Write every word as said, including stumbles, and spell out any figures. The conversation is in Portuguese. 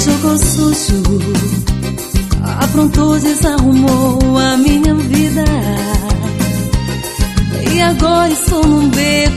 jogou sujo, aprontou, desarrumou a minha vida. E agora estou num beco